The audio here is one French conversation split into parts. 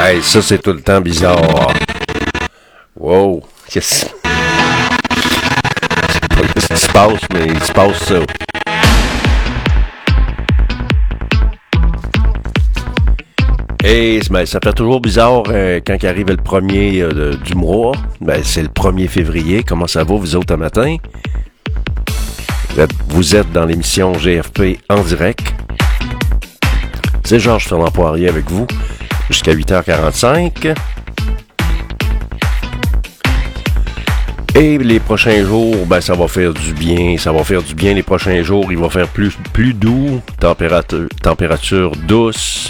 Hey, ça c'est tout le temps bizarre. Wow, qu'est-ce qui se passe, mais il se passe ça. Et ben, ça fait toujours bizarre quand il arrive le premier du mois. Ben, c'est le 1er février. Comment ça va, vous autres, un matin? Vous êtes dans l'émission GFP en direct. C'est Georges Fernand Poirier avec vous jusqu'à 8h45. Et les prochains jours, ben ça va faire du bien. Ça va faire du bien les prochains jours. Il va faire plus doux, température douce.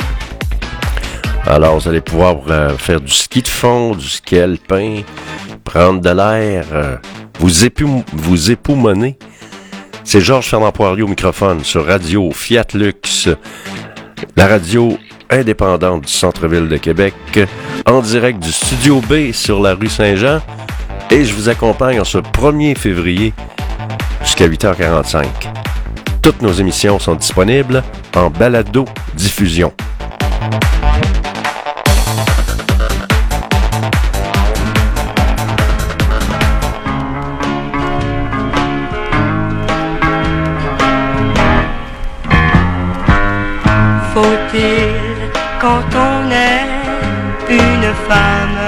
Alors, vous allez pouvoir faire du ski de fond, du ski alpin, prendre de l'air, vous époumoner. C'est Georges Fernand Poirier au microphone sur Radio Fiat Lux, la radio indépendante du centre-ville de Québec, en direct du Studio B sur la rue Saint-Jean. Et je vous accompagne en ce 1er février jusqu'à 8h45. Toutes nos émissions sont disponibles en balado-diffusion. Faut-il, quand on est une femme,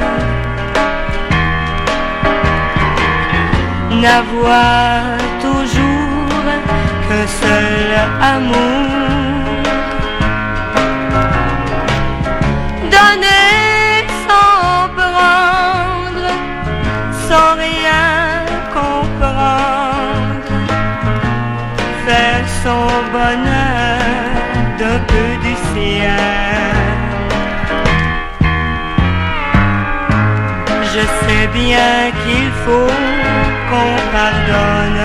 n'avoir toujours qu'un seul amour, donner sans prendre, sans rien comprendre, faire son bonheur d'un peu du ciel. Je sais bien qu'il faut qu'on pardonne,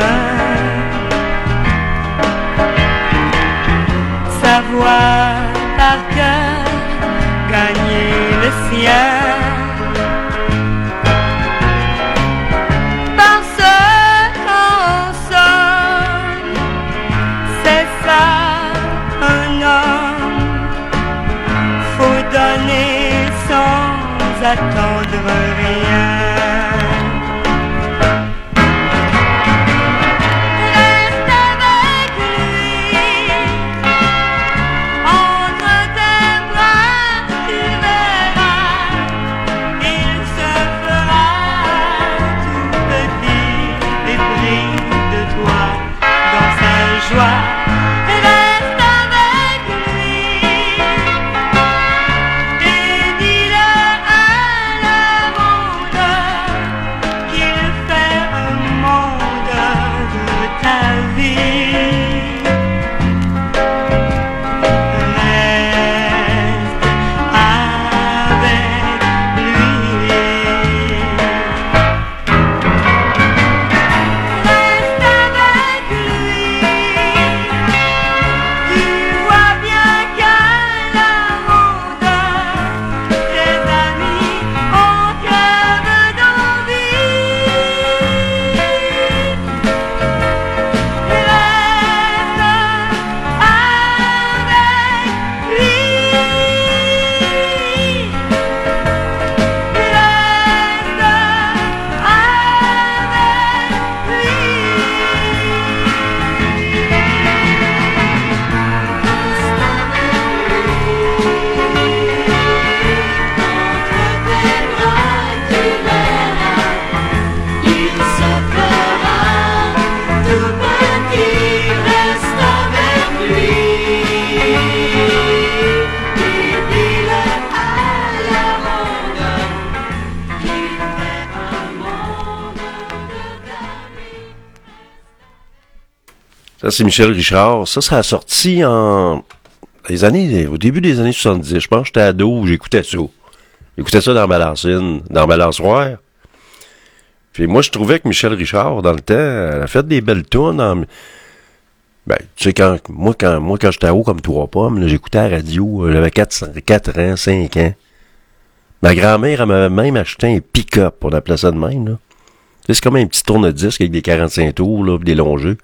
savoir par cœur gagner le ciel, parce qu'en somme c'est ça un homme, faut donner sans attendre rien. Ça, c'est Michel Richard. Ça a sorti au début des années 70. Je pense que j'étais ado, j'écoutais ça. J'écoutais ça dans ma balançoire. Puis moi, je trouvais que Michel Richard, dans le temps, elle a fait des belles tunes. Ben, tu sais, quand j'étais haut comme 3 pommes, là, j'écoutais la radio, j'avais 4 ans, 5 ans. Ma grand-mère, elle m'avait même acheté un pick-up, on appelait ça de même, là. C'est comme un petit tourne-disque avec des 45 tours, là, pis des longs jeux.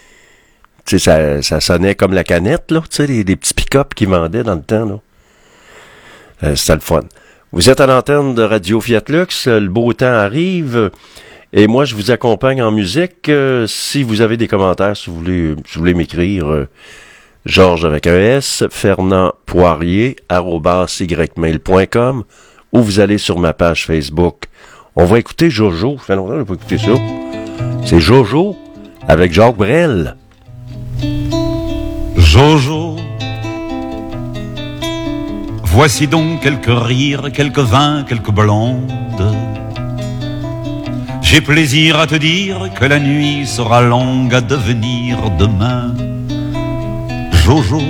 Tu sais, ça sonnait comme la canette, là, tu sais, des petits pick-up qu'ils vendaient dans le temps, là. C'était le fun. Vous êtes à l'antenne de Radio Fiat Lux, le beau temps arrive, et moi je vous accompagne en musique. Si vous avez des commentaires, si vous voulez m'écrire, Georges avec un S, Fernand Poirier, @ymail.com, ou vous allez sur ma page Facebook. On va écouter Jojo, ça fait longtemps que je n'ai pas écouté ça. C'est Jojo avec Jacques Brel. Jojo, voici donc quelques rires, quelques vins, quelques blondes. J'ai plaisir à te dire que la nuit sera longue à devenir demain. Jojo,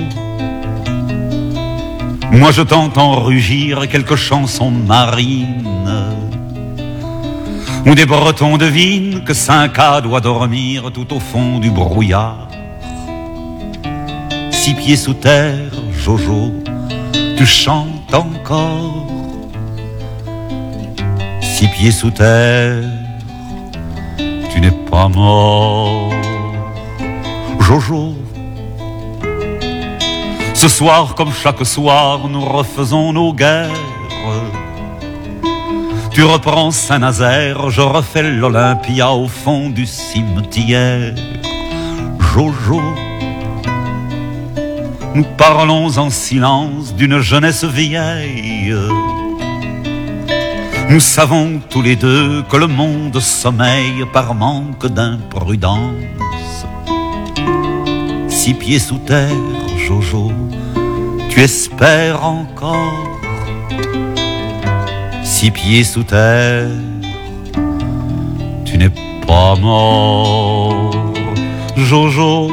moi je t'entends rugir quelques chansons marines, où des Bretons devinent que 5A doit dormir tout au fond du brouillard. 6 pieds sous terre, Jojo, tu chantes encore. 6 pieds sous terre, tu n'es pas mort. Jojo, ce soir comme chaque soir, nous refaisons nos guerres. Tu reprends Saint-Nazaire, je refais l'Olympia au fond du cimetière. Jojo, nous parlons en silence d'une jeunesse vieille. Nous savons tous les deux que le monde sommeille par manque d'imprudence. 6 pieds sous terre, Jojo, tu espères encore. 6 pieds sous terre, tu n'es pas mort. Jojo,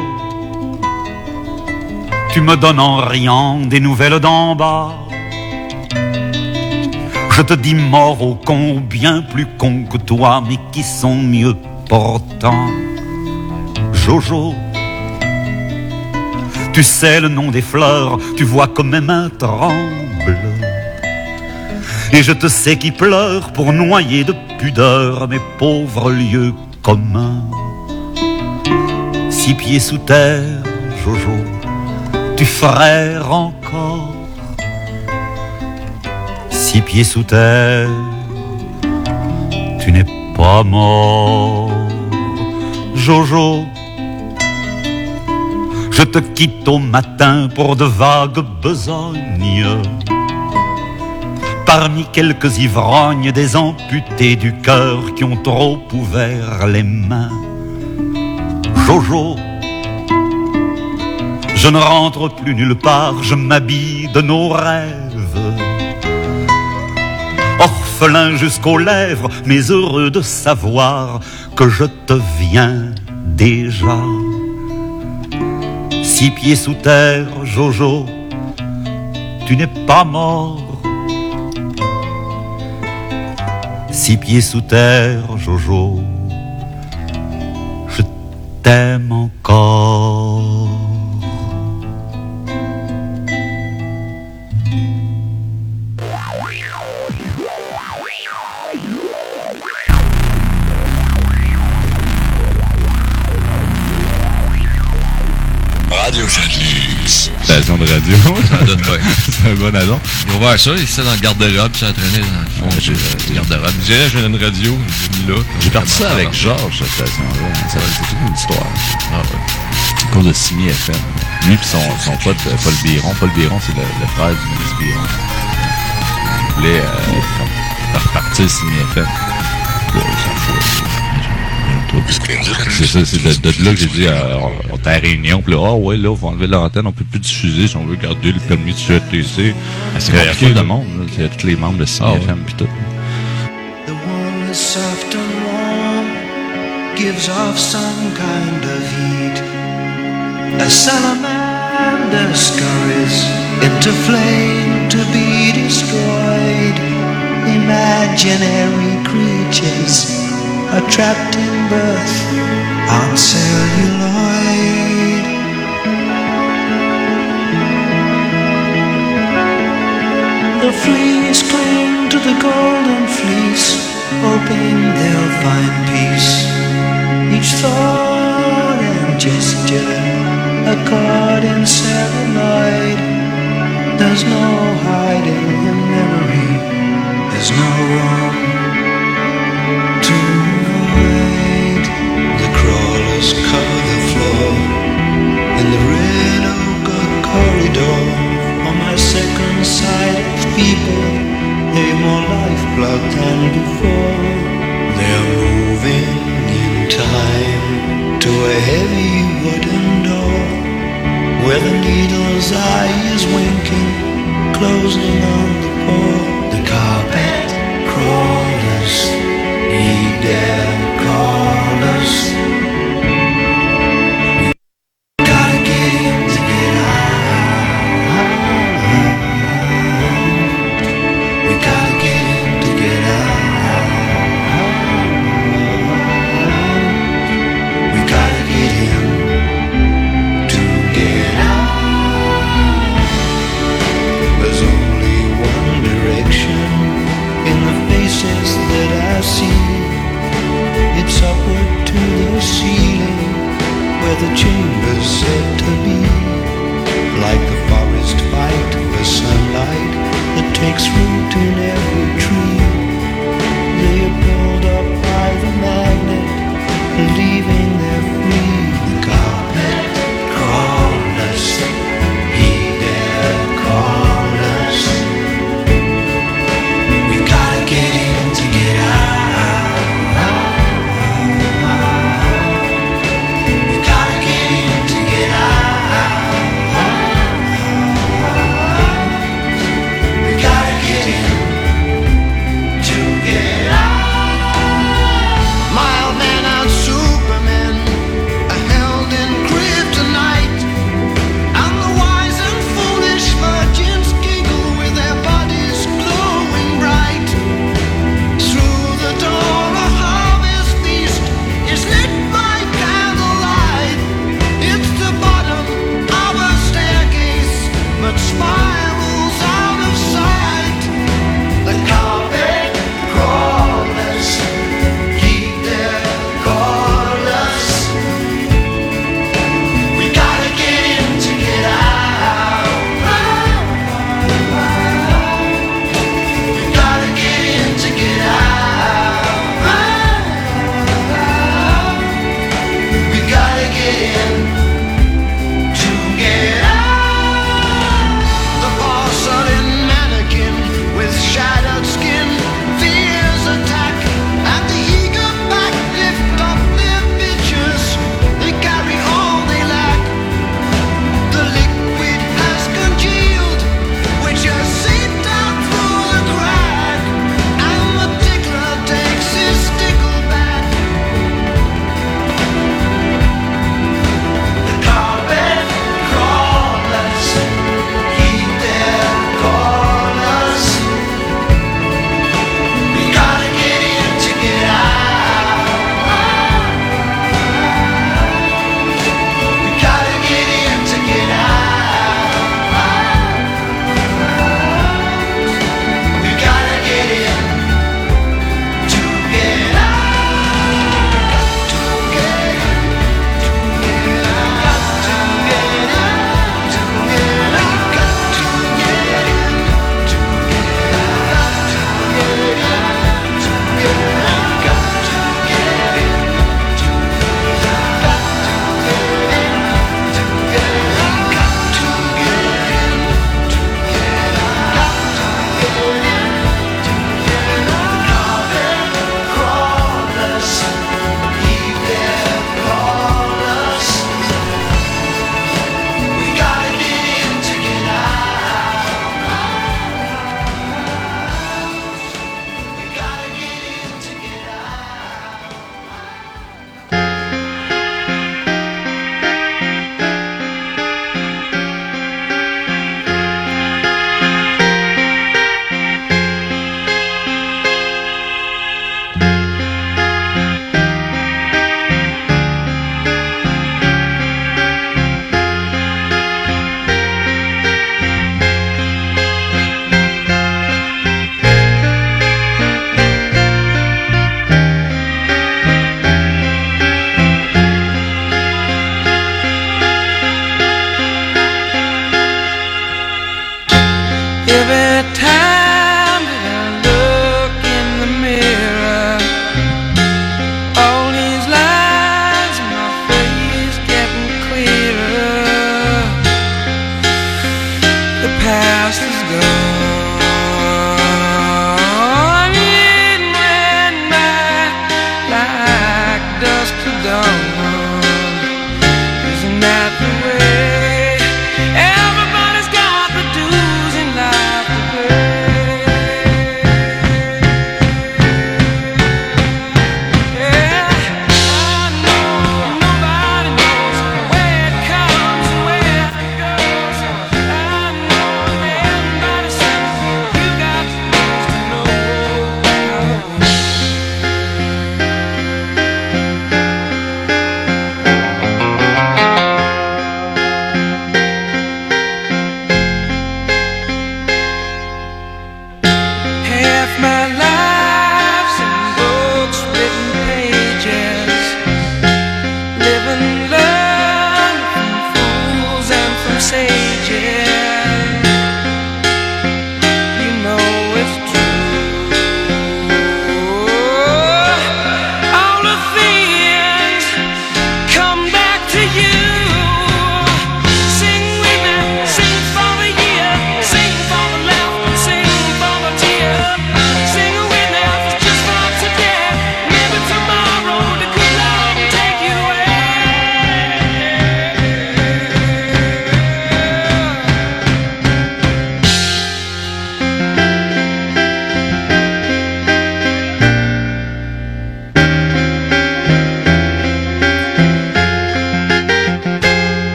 tu me donnes en riant des nouvelles d'en bas. Je te dis mort aux cons, bien plus cons que toi, mais qui sont mieux portants. Jojo, tu sais le nom des fleurs, tu vois que mes mains tremblent. Et je te sais qui pleure pour noyer de pudeur mes pauvres lieux communs. 6 pieds sous terre, Jojo, tu frères encore. 6 pieds sous terre, tu n'es pas mort. Jojo, je te quitte au matin pour de vagues besognes. Parmi quelques ivrognes, des amputés du cœur qui ont trop ouvert les mains. Jojo, je ne rentre plus nulle part, je m'habille de nos rêves. Orphelin jusqu'aux lèvres, mais heureux de savoir que je te viens déjà. 6 pieds sous terre, Jojo, tu n'es pas mort. 6 pieds sous terre, Jojo, je t'aime encore. Radio Fiat. Station de radio. Ça donne bien. C'est un bon adon. Ils ont ouvert ça, ils étaient dans le garde-robe, puis ça entraînait dans le fond du garde-robe. Je dirais, j'ai une radio, j'ai mis là. J'ai parti ça avec Georges, cette station-là. C'est toute une histoire. Ah ouais. C'est à cause de Simi FM. Lui et son pote, Paul Biron. Paul Biron, c'est le frère du Maurice Biron. Il voulait faire repartir Simi FM. Là, il s'en fout. C'est ça, c'est de là que j'ai dit, on était à la réunion, puis là, ouais, là, on va enlever l'antenne, on peut plus diffuser si on veut garder le permis de CRTC. C'est compliqué de monde, là, il y a tous les membres de CFM pis tout. The one is soft and warm, gives off some kind of heat. A salamander scurries into flame to be destroyed. Imaginary creatures are trapped in birth on celluloid. The fleas cling to the golden fleece, hoping they'll find peace. Each thought and gesture, a chord in celluloid. The There's no hiding in memory. There's no room to hide. The crawlers cover the floor in the red ochre corridor. On my second side of people, they've more lifeblood than before. They're moving in time to a heavy wooden door, where the needle's eye is winking, closing on the poor. The carpet crawlers need their callers. We gotta get in to get out. We gotta get in to get out. We gotta get in to get out. There's only one direction in the faces that I see. It's upward to the ceiling, where the chamber's said to be. Like the forest fight for sunlight that takes root in every tree. They are pulled up by the magnet, leaving their free. The carpet crawlers, heed their callers. We gotta get in to get out. We gotta get in to get out. We gotta get in to get out. Mild man and Superman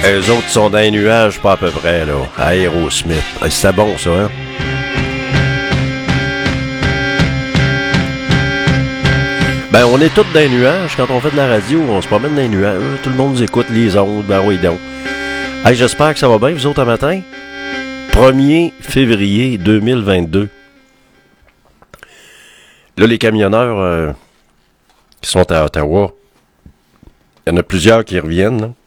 Eux autres sont dans les nuages, pas à peu près, là. Aerosmith. C'était bon, ça, hein? Ben, on est tous dans les nuages. Quand on fait de la radio, on se promène dans les nuages. Tout le monde nous écoute, les ondes. Ben oui, donc. Hey, j'espère que ça va bien, vous autres, un matin. 1er février 2022. Là, les camionneurs qui sont à Ottawa, il y en a plusieurs qui reviennent, là.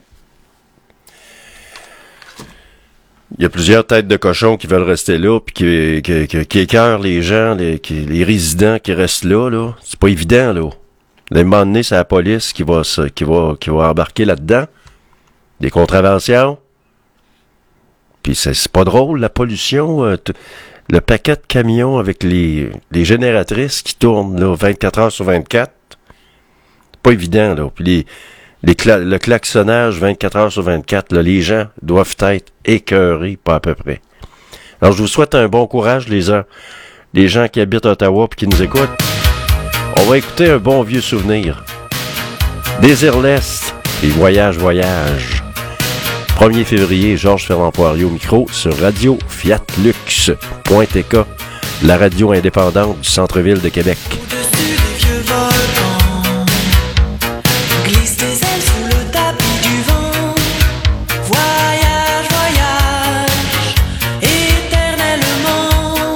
Il y a plusieurs têtes de cochons qui veulent rester là, puis qui écœurent les gens, les résidents qui restent là. C'est pas évident, là. À un moment donné, c'est la police qui va embarquer là-dedans. Des contraventions. Puis c'est pas drôle, la pollution. Le paquet de camions avec les génératrices qui tournent, là, 24 heures sur 24. C'est pas évident, là. Puis le klaxonnage 24 heures sur 24, là, les gens doivent être écœurés, pas à peu près. Alors, je vous souhaite un bon courage, les gens qui habitent Ottawa et qui nous écoutent. On va écouter un bon vieux souvenir. Désir l'Est et Voyage. 1er février, Georges Fernand Poirier au micro sur Radio Fiat Lux.tk, la radio indépendante du centre-ville de Québec. Au-dessus des vieux volcans, glisse tes ailes sous le tapis du vent. Voyage, voyage, éternellement.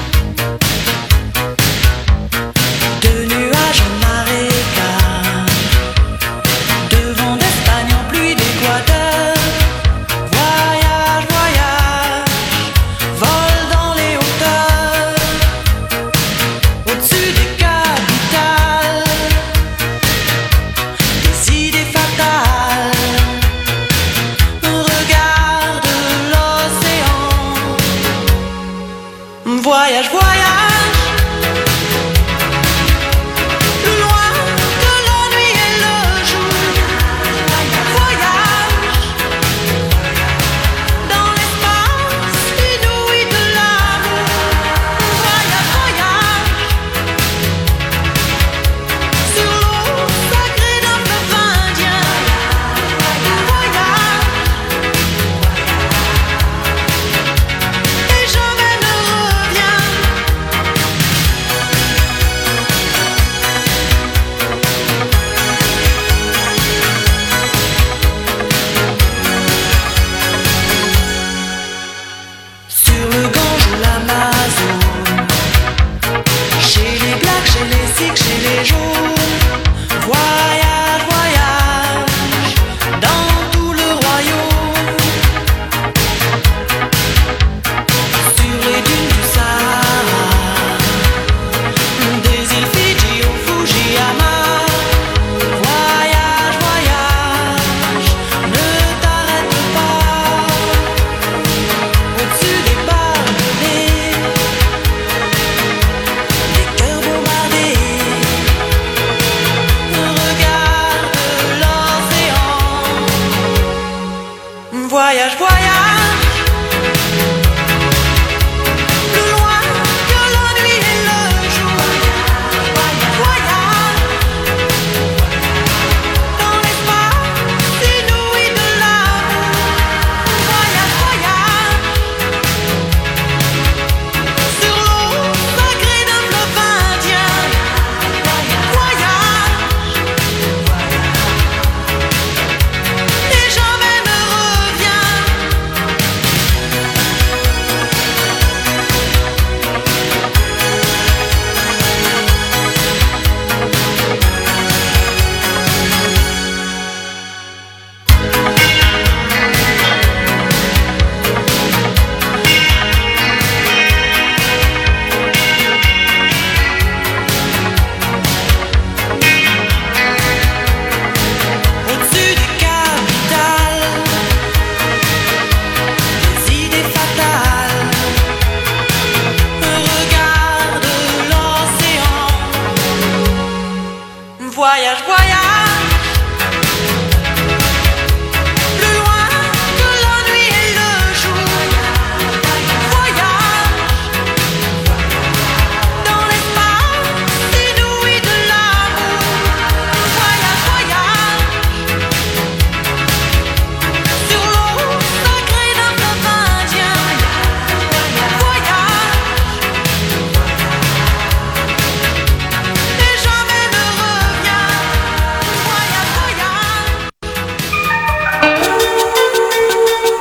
De nuages en marécage, de vent d'Espagne en pluie d'Équateur. Voyage, voyage, vol dans les hauteurs. Au-dessus des capitales, des idées fatales. Regarde l'océan. Voyage, voyage, plus loin que la nuit et le jour. Voyage dans l'espace inouï de l'amour. Voyage, voyage sur l'eau sacrée d'un fleuve indien. Voyage et jamais ne revient. Sur le Gange ou l'Amazone, chez les Blacks, chez les Sikhs, chez les Jaunes. Voyage, voyage dans tout le royaume. Sur les dunes du Sahara, des îles Fidji au Fujiyama. Voyage, voyage, ne t'arrête pas. Au-dessus des palmiers, des cœurs bombardés. Regarde l'océan. Voyage, voyage, plus loin que la nuit et le jour. Voyage dans l'espace inouï de l'amour. Voyage, voyage sur l'eau sacrée d'un fleuve indien. Voyage et jamais ne revient.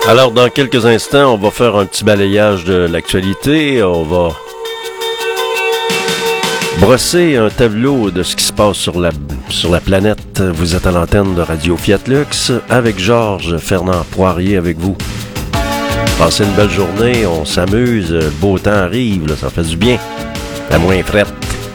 Alors, dans quelques instants, on va faire un petit balayage de l'actualité. On va brosser un tableau de ce qui se passe sur la planète. Vous êtes à l'antenne de Radio Fiat Lux avec Georges Fernand Poirier avec vous. Passez une belle journée, on s'amuse, le beau temps arrive, là, ça fait du bien. La moins frette.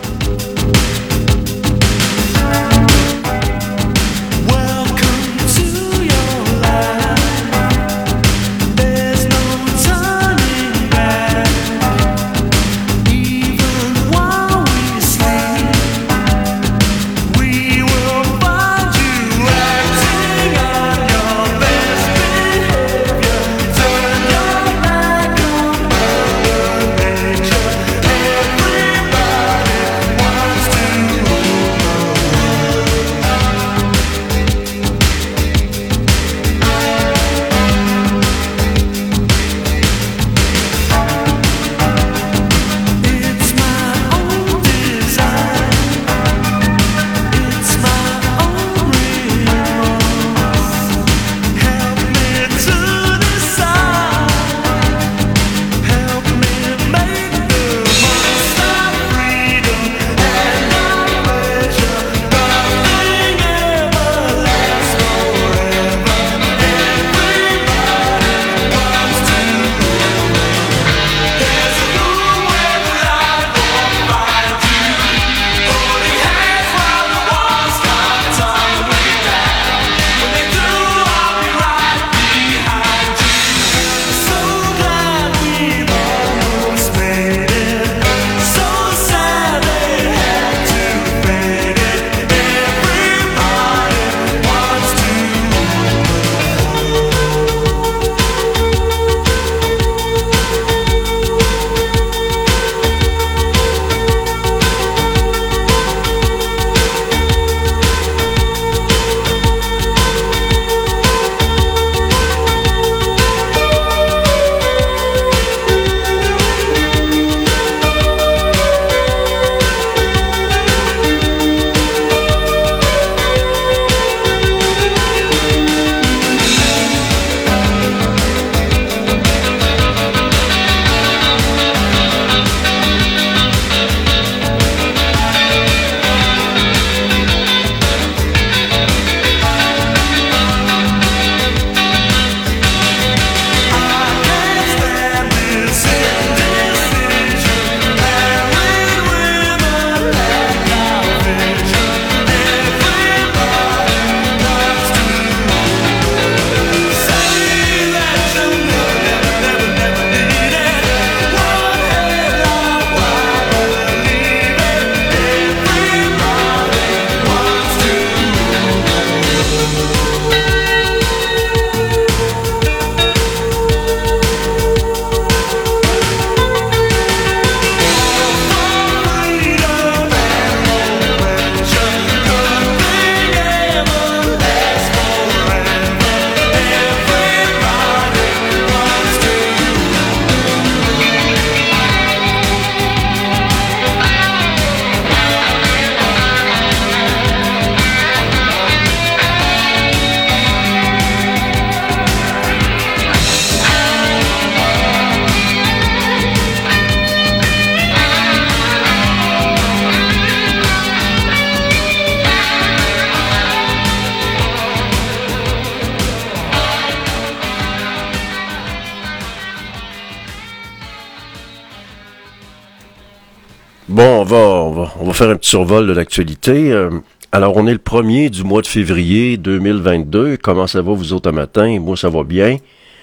Bon, on va faire un petit survol de l'actualité. Alors, on est le 1er du mois de février 2022. Comment ça va, vous autres, un matin? Moi, ça va bien.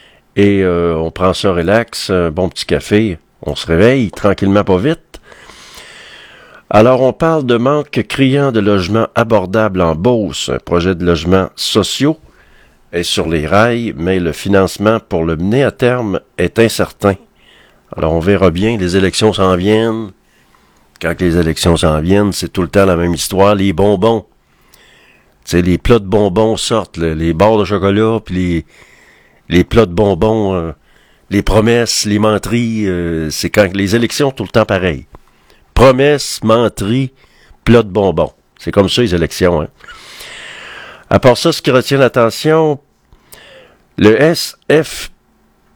Et on prend ça relax, un bon petit café. On se réveille tranquillement, pas vite. Alors, on parle de manque criant de logements abordables en Beauce. Un projet de logements sociaux est sur les rails, mais le financement pour le mener à terme est incertain. Alors, on verra bien, les élections s'en viennent. Quand les élections s'en viennent, c'est tout le temps la même histoire. Les bonbons. Tu sais, les plats de bonbons sortent, les barres de chocolat, puis les plats de bonbons, les promesses, les menteries. C'est quand les élections, tout le temps pareil. Promesses, menteries, plats de bonbons. C'est comme ça, les élections. Hein. À part ça, ce qui retient l'attention, le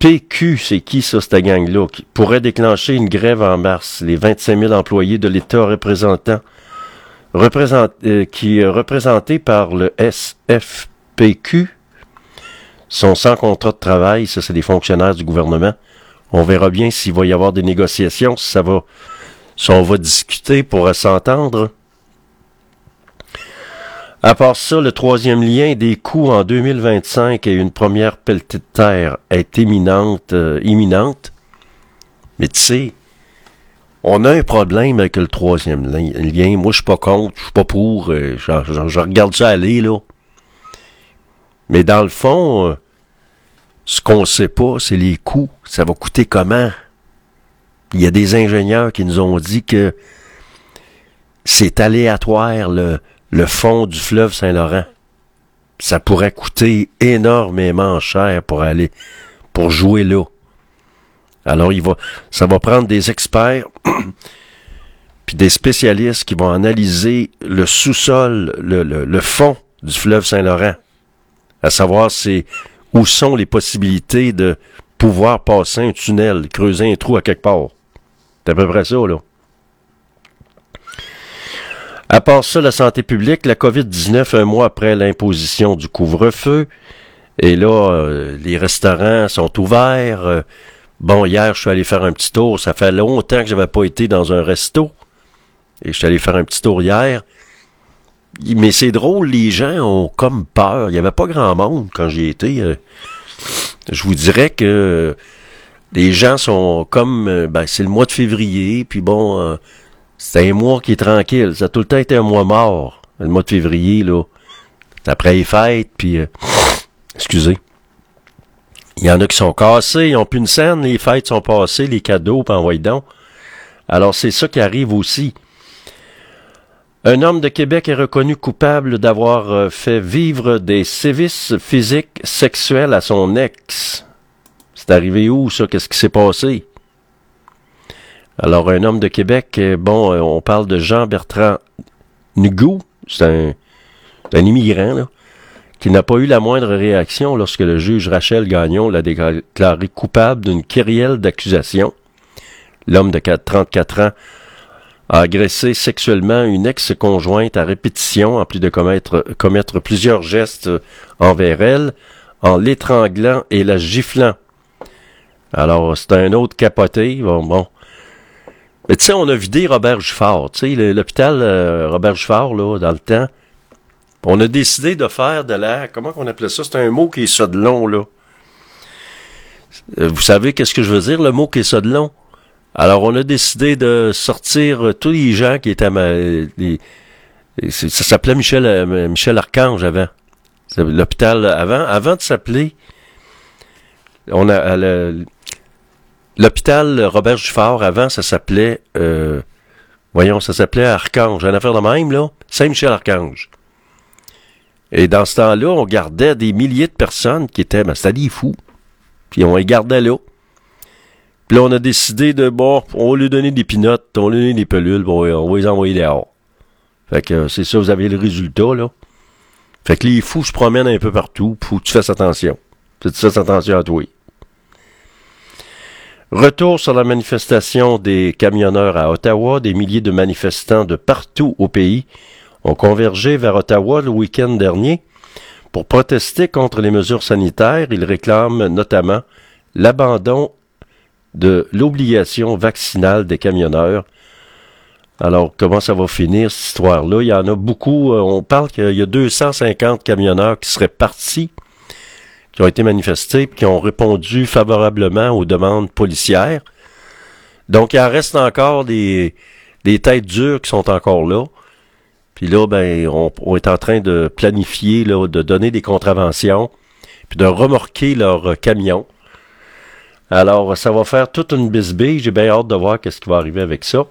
PQ, c'est qui ça, cette gang-là, qui pourrait déclencher une grève en mars. Les 25 000 employés de l'État représentés par le SFPQ sont sans contrat de travail. Ça, c'est des fonctionnaires du gouvernement. On verra bien s'il va y avoir des négociations, si on va discuter pour s'entendre. À part ça, le troisième lien des coûts en 2025 et une première pelletée de terre est imminente. Mais tu sais, on a un problème avec le troisième lien. Moi, je suis pas contre, je suis pas pour. Je regarde ça aller, là. Mais dans le fond, ce qu'on sait pas, c'est les coûts. Ça va coûter comment? Il y a des ingénieurs qui nous ont dit que c'est aléatoire, le fond du fleuve Saint-Laurent. Ça pourrait coûter énormément cher pour jouer là. Alors, ça va prendre des experts puis des spécialistes qui vont analyser le sous-sol, le fond du fleuve Saint-Laurent. À savoir, où sont les possibilités de pouvoir passer un tunnel, creuser un trou à quelque part. C'est à peu près ça, là. À part ça, la santé publique, la COVID-19, un mois après l'imposition du couvre-feu, et là, les restaurants sont ouverts. Bon, hier, je suis allé faire un petit tour. Ça fait longtemps que j'avais pas été dans un resto. Et je suis allé faire un petit tour hier. Mais c'est drôle, les gens ont comme peur. Il y avait pas grand monde quand j'y étais. Je vous dirais que les gens sont comme... c'est le mois de février, puis bon... c'est un mois qui est tranquille. Ça a tout le temps été un mois mort, le mois de février, là. Après les fêtes, puis... excusez. Il y en a qui sont cassés, ils n'ont plus une scène, les fêtes sont passées, les cadeaux, puis envoyez donc. Alors, c'est ça qui arrive aussi. Un homme de Québec est reconnu coupable d'avoir fait vivre des sévices physiques sexuels à son ex. C'est arrivé où, ça? Qu'est-ce qui s'est passé? Alors, un homme de Québec, on parle de Jean-Bertrand Nugou, c'est un immigrant, là, qui n'a pas eu la moindre réaction lorsque le juge Rachel Gagnon l'a déclaré coupable d'une kyrielle d'accusations. L'homme de 34 ans a agressé sexuellement une ex-conjointe à répétition, en plus de commettre plusieurs gestes envers elle, en l'étranglant et la giflant. Alors, c'est un autre capoté, bon. Mais tu sais, on a vidé Robert Giffard, tu sais, l'hôpital Robert Giffard, là, dans le temps. On a décidé de faire de l'air, comment qu'on appelait ça? C'est un mot qui est ça de long, là. Vous savez qu'est-ce que je veux dire, le mot qui est ça de long? Alors, on a décidé de sortir tous les gens qui étaient ça s'appelait Michel Archange avant. L'hôpital avant de s'appeler, l'hôpital Robert Giffard, avant, ça s'appelait, ça s'appelait Archange. Une affaire de même, là, Saint-Michel-Archange. Et dans ce temps-là, on gardait des milliers de personnes qui étaient, c'était des fous. Puis on les gardait là. Puis là, on a décidé on va lui donner des pinottes, on va lui donner des pelules, on va les envoyer dehors. Fait que c'est ça, vous avez le résultat, là. Fait que les fous se promènent un peu partout, faut que tu fasses attention. Tu fasses attention à toi. Retour sur la manifestation des camionneurs à Ottawa. Des milliers de manifestants de partout au pays ont convergé vers Ottawa le week-end dernier pour protester contre les mesures sanitaires. Ils réclament notamment l'abandon de l'obligation vaccinale des camionneurs. Alors, comment ça va finir, cette histoire-là? Il y en a beaucoup. On parle qu'il y a 250 camionneurs qui seraient partis, qui ont été manifestés, qui ont répondu favorablement aux demandes policières. Donc, il en reste encore des têtes dures qui sont encore là. Puis là, on est en train de planifier, là, de donner des contraventions, puis de remorquer leurs camions. Alors, ça va faire toute une bisbille. J'ai bien hâte de voir qu'est-ce qui va arriver avec ça.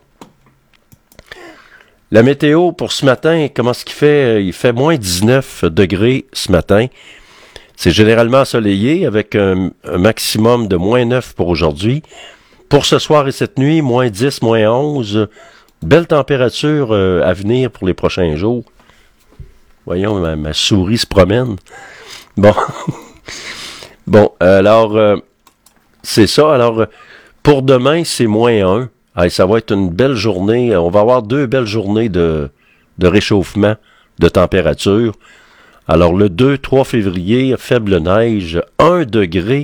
La météo pour ce matin, comment est-ce qu'il fait? Il fait moins 19 degrés ce matin. C'est généralement ensoleillé avec un maximum de moins 9 pour aujourd'hui. Pour ce soir et cette nuit, moins 10, moins 11. Belle température à venir pour les prochains jours. Voyons, ma souris se promène. Bon. Alors, c'est ça. Alors, pour demain, c'est -1. Hey, ça va être une belle journée. On va avoir 2 belles journées de réchauffement de température. Alors, le 2-3 février, faible neige, 1 degré.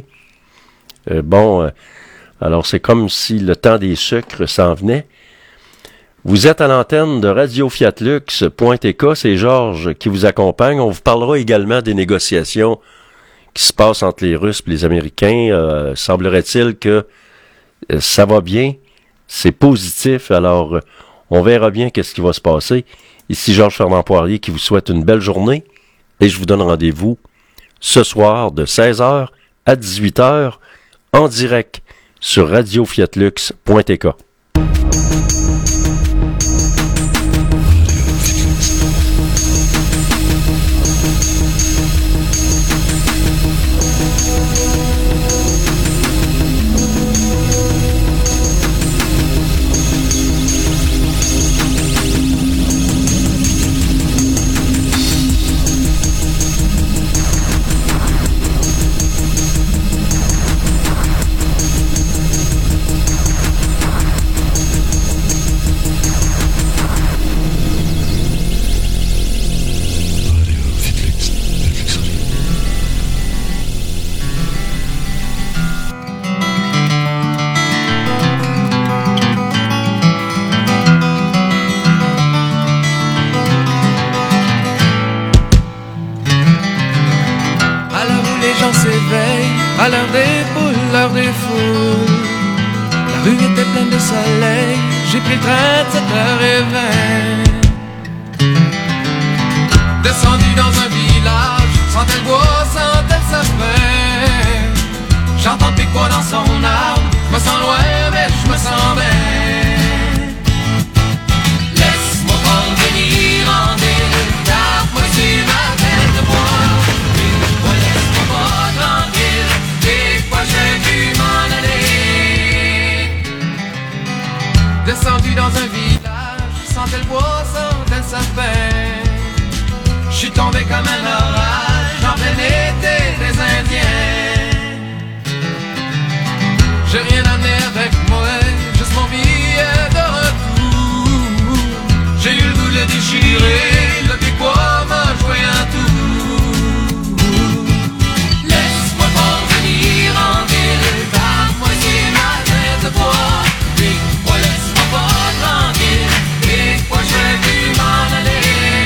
Alors c'est comme si le temps des sucres s'en venait. Vous êtes à l'antenne de Radio Fiat Lux.tk, c'est Georges qui vous accompagne. On vous parlera également des négociations qui se passent entre les Russes et les Américains. Semblerait-il que ça va bien, c'est positif, alors on verra bien qu'est-ce qui va se passer. Ici Georges Fernand Poirier qui vous souhaite une belle journée et je vous donne rendez-vous ce soir de 16h à 18h en direct sur radiofiatlux.tk. À l'heure des poules, l'heure des foules, la rue était pleine de soleil. J'ai pris le train de 7h20. Descendu dans un village, sentais le bois, sentais le sapin. J'entends le pic-bois dans son arbre, me sens loin mais je me sens bien. Laisse-moi venir en ville, tape-moi sur ma tête de bois. Laisse-moi pas tranquille, des fois j'ai dû m'en aller. Descendu dans un village, sentais le bois, sentais le sapin. J'suis tombé comme un orage en plein été des Indiens. J'ai rien amené avec moi, juste mon billet de retour. J'ai eu le goût de le déchirer, le pic-bois m'a joué un tour. Laisse-moi parvenir en ville, tape-moi sur ma tête de bois. Pic-bois, laisse-moi pas tranquille, pic-bois, j'ai dû m'en aller.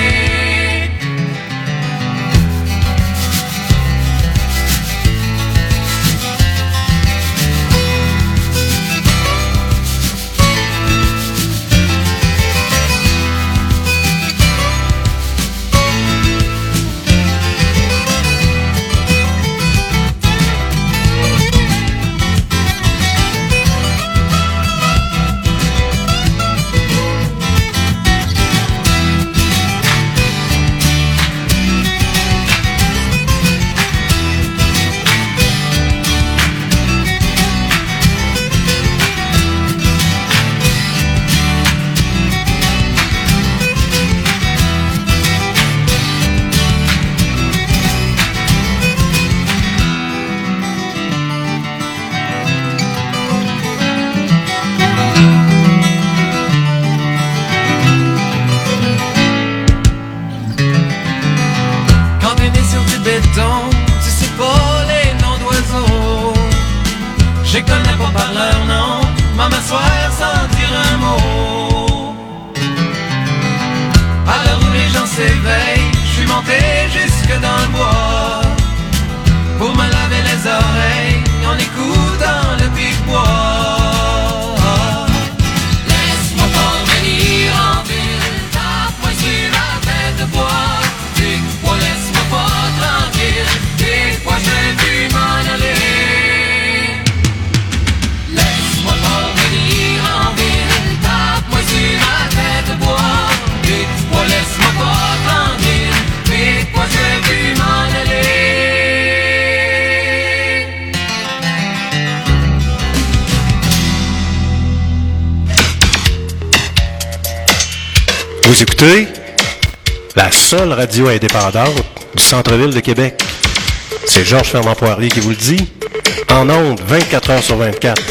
Tu sais pas les noms d'oiseaux, je connais pas par leur nom, m'asseoir sans dire un mot. À l'heure où les gens s'éveillent, je suis monté jusque dans le bois pour me laver les oreilles en écoutant le pic-bois. Laisse-moi parvenir en ville, tape-moi sur la tête de bois. Pic-bois, laisse-moi pas tranquille, pic-bois, j'ai dû m'en aller. Laisse-moi parvenir en ville, tape-moi sur la tête de bois. Pic-bois, laisse-moi pas tranquille, pic-bois, j'ai dû m'en aller. Vous écoutez la seule radio indépendante du centre-ville de Québec. C'est Georges Fernand Poirier qui vous le dit. En ondes, 24 heures sur 24.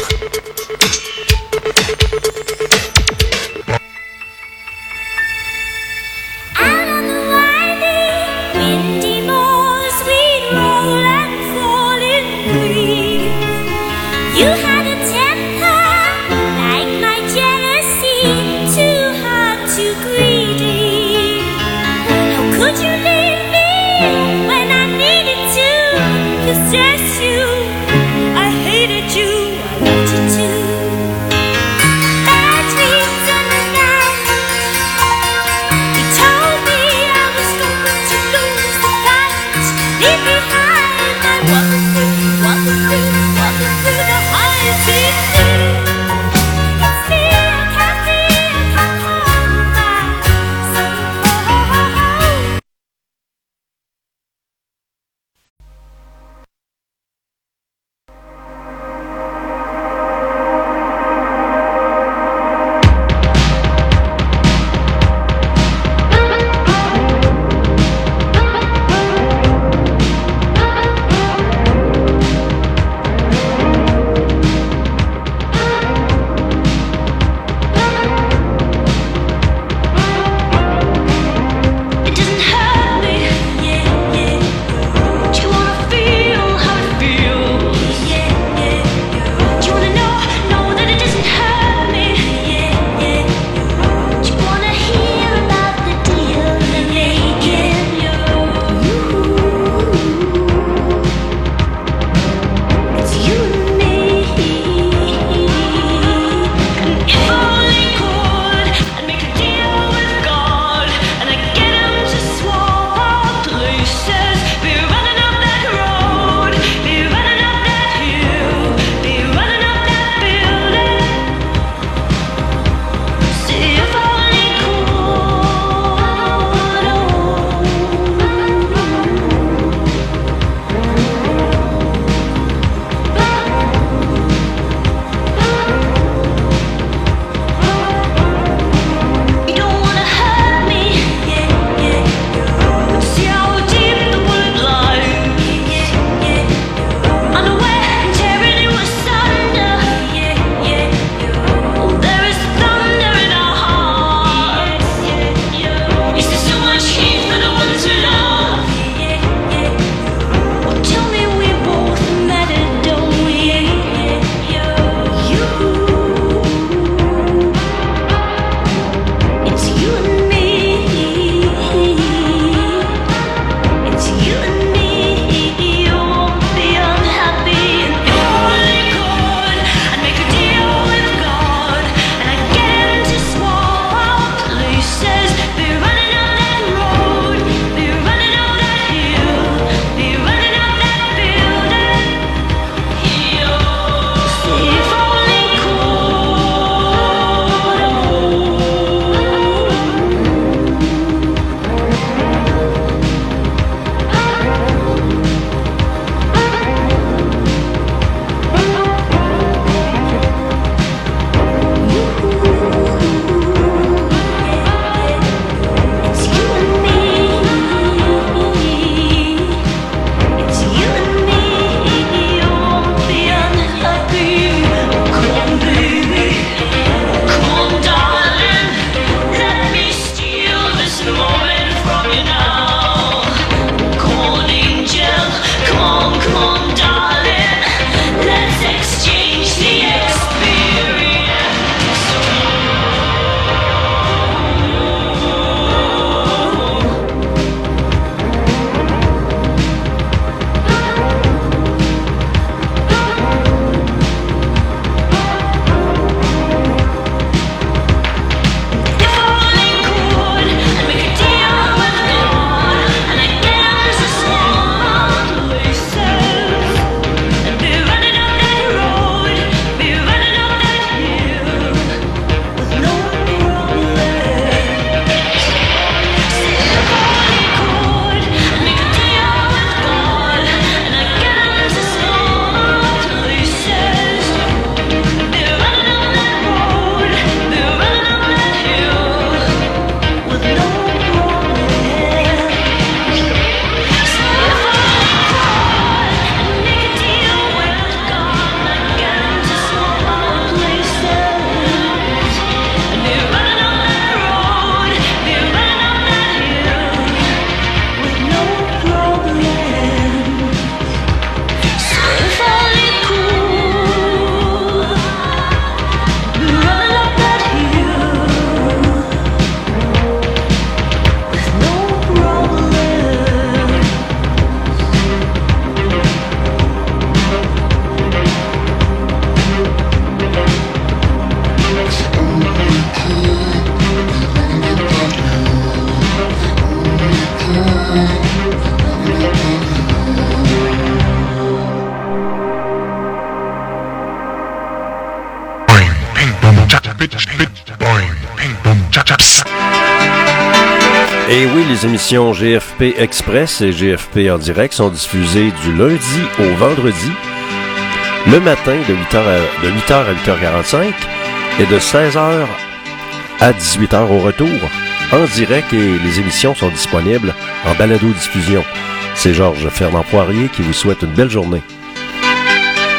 Et oui, les émissions GFP Express et GFP en direct sont diffusées du lundi au vendredi, le matin de 8h à 8h45 et de 16h à 18h au retour, en direct, et les émissions sont disponibles en balado-diffusion. C'est Georges Fernand Poirier qui vous souhaite une belle journée.